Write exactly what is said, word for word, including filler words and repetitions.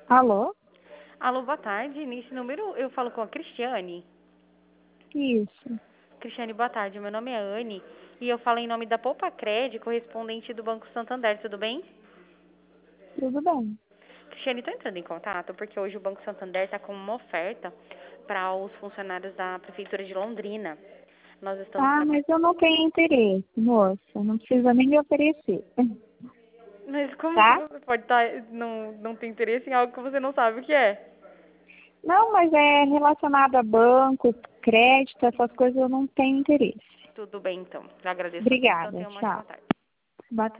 Alô? Alô, boa tarde. Nesse número eu falo com a Cristiane. Isso. Cristiane, boa tarde. Meu nome é Anne e eu falo em nome da Poupa Cred, correspondente do Banco Santander. Tudo bem? Tudo bem. Cristiane, estou entrando em contato porque hoje o Banco Santander está com uma oferta para os funcionários da Prefeitura de Londrina. Nós estamos... Ah, mas eu não tenho interesse, moça. Não precisa nem me oferecer. Mas como que Tá? você pode estar, não, não ter interesse em algo que você não sabe o que é? Não, mas é relacionado a banco, crédito, essas coisas eu não tenho interesse. Tudo bem, então. Já agradeço a atenção. Obrigada. Tenha uma Tchau. ótima tarde. Boa tarde.